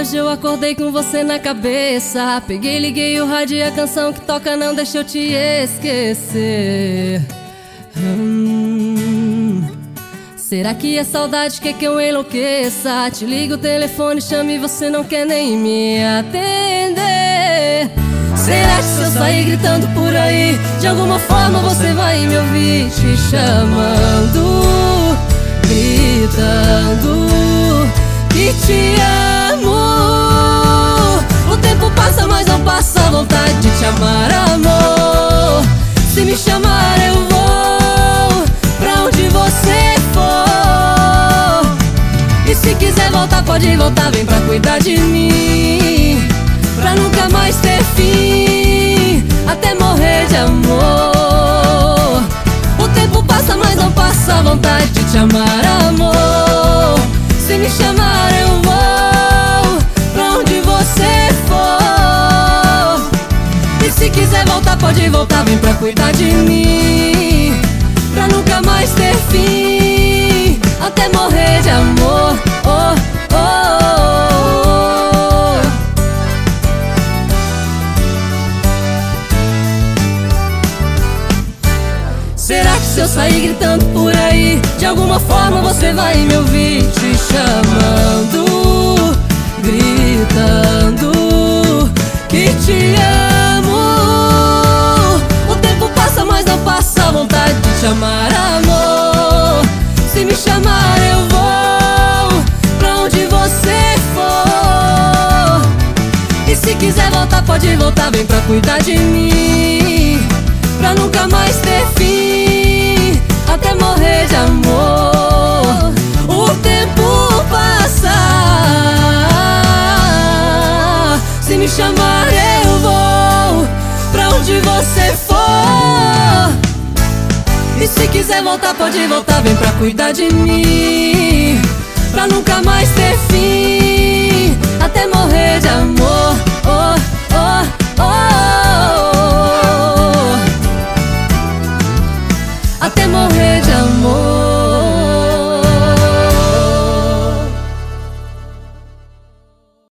hoje eu acordei com você na cabeça. Peguei, liguei o rádio e a canção que toca não deixa eu te esquecer. Será que é saudade que eu enlouqueça? Te ligo o telefone, chame e você não quer nem me atender. Será que se eu sair gritando por aí, de alguma forma você vai me ouvir te chamando, gritando que te amo? O tempo passa, mas não passa a vontade de te amar, amor. Se me chamar eu vou pra onde você for. E se quiser voltar pode voltar, vem pra cuidar de mim, pra nunca mais ter fim, até morrer de amor. O tempo passa, mas não passa a vontade de te amar, amor. Se me chamar eu vou pra onde você for. E se quiser voltar pode voltar, vem pra cuidar de mim, pra nunca mais ter fim, até morrer de amor. Oh, oh, oh. Será que se eu sair gritando por aí, de alguma forma você vai me ouvir te chamando, gritando que te amo? O tempo passa, mas não passa a vontade de te amar, amor. Se me chamar eu vou pra onde você for. E se quiser voltar pode voltar, vem pra cuidar de mim, pra nunca mais ter fim, até morrer de amor. O tempo passa, se me chamar eu vou pra onde você for. E se quiser voltar pode voltar, vem pra cuidar de mim, pra nunca mais ter fim, até morrer de amor. Oh, oh.